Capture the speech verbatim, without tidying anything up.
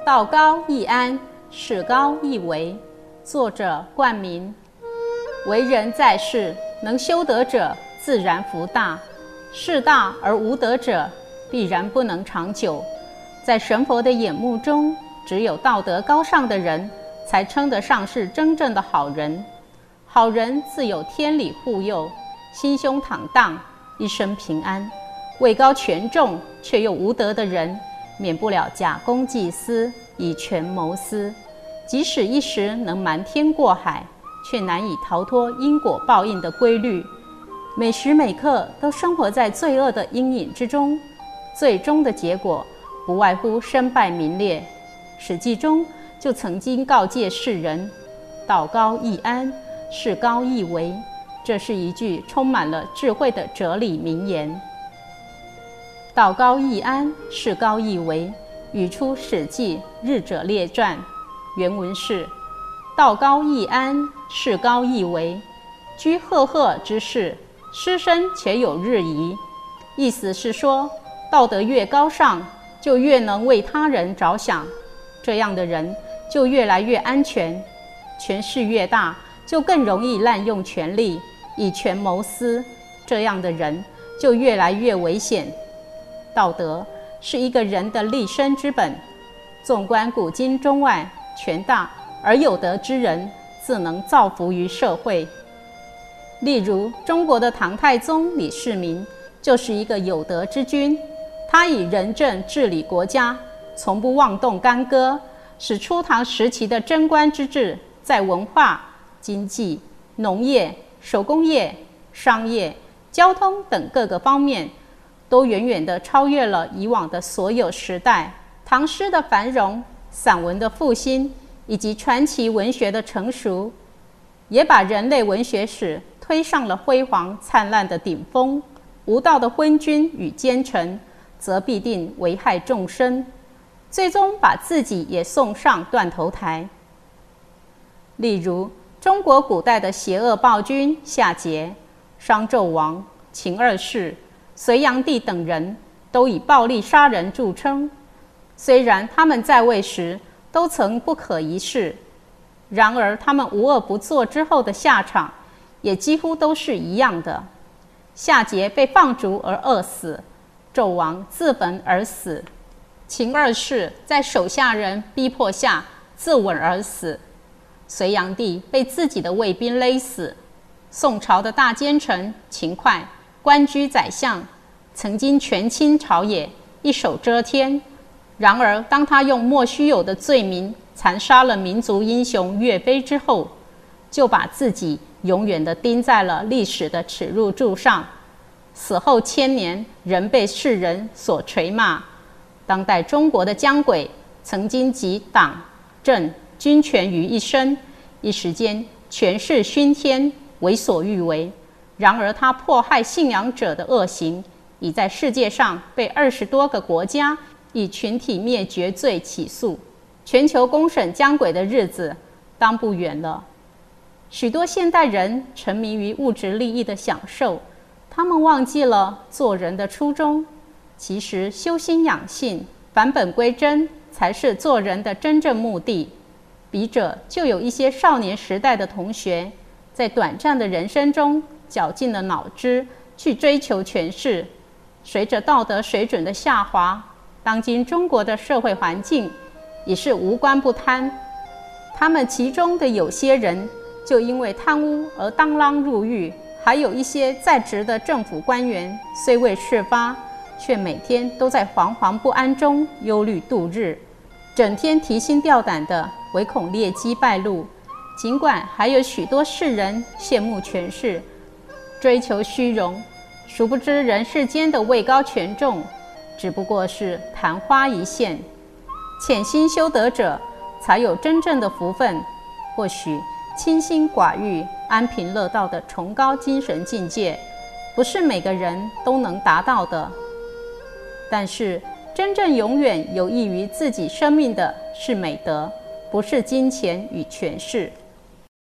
道高易安，事高易为。作者冠名。为人在世，能修德者自然福大，事大而无德者必然不能长久。在神佛的眼目中，只有道德高尚的人才称得上是真正的好人。好人自有天理护佑，心胸坦荡，一生平安。位高权重却又无德的人，免不了假公济私，以权谋私。即使一时能瞒天过海，却难以逃脱因果报应的规律，每时每刻都生活在罪恶的阴影之中，最终的结果不外乎身败名裂。史记中就曾经告诫世人：道高易安，事高易为。这是一句充满了智慧的哲理名言。道高易安，事高易为，语出《史记·日者列传》，原文是：道高易安，事高易为。居赫赫之士，师生且有日移。意思是说，道德越高尚，就越能为他人着想，这样的人就越来越安全；权势越大，就更容易滥用权力，以权谋私，这样的人就越来越危险。道德是一个人的立身之本，纵观古今中外，权大而有德之人自能造福于社会。例如中国的唐太宗李世民就是一个有德之君，他以仁政治理国家，从不妄动干戈，使初唐时期的贞观之治在文化、经济、农业、手工业、商业、交通等各个方面都远远地超越了以往的所有时代。唐诗的繁荣、散文的复兴以及传奇文学的成熟，也把人类文学史推上了辉煌灿烂的顶峰。无道的昏君与奸臣，则必定危害众生，最终把自己也送上断头台。例如中国古代的邪恶暴君夏桀、商纣王、秦二世、隋炀帝等人都以暴力杀人著称。虽然他们在位时都曾不可一世，然而他们无恶不作之后的下场也几乎都是一样的。夏桀被放逐而饿死，纣王自焚而死，秦二世在手下人逼迫下自刎而死，隋炀帝被自己的卫兵勒死。宋朝的大奸臣秦桧官居宰相，曾经权倾朝野，一手遮天。然而当他用莫须有的罪名残杀了民族英雄岳飞之后，就把自己永远地钉在了历史的耻辱柱上，死后千年仍被世人所垂骂。当代中国的姜轨曾经集党、政、军权于一身，一时间权势熏天，为所欲为。然而他迫害信仰者的恶行，已在世界上被二十多个国家以群体灭绝罪起诉。全球公审姜轨的日子当不远了。许多现代人沉迷于物质利益的享受，他们忘记了做人的初衷。其实修心养性、返本归真才是做人的真正目的。笔者就有一些少年时代的同学，在短暂的人生中绞尽了脑汁去追求权势。随着道德水准的下滑，当今中国的社会环境也是无官不贪。他们其中的有些人就因为贪污而当啷入狱，还有一些在职的政府官员虽未事发，却每天都在惶惶不安中忧虑度日，整天提心吊胆的，唯恐劣迹败露。尽管还有许多世人羡慕权势，追求虚荣，殊不知人世间的位高权重只不过是昙花一现。潜心修德者才有真正的福分。或许清心寡欲、安贫乐道的崇高精神境界，不是每个人都能达到的。但是真正永远有益于自己生命的是美德，不是金钱与权势。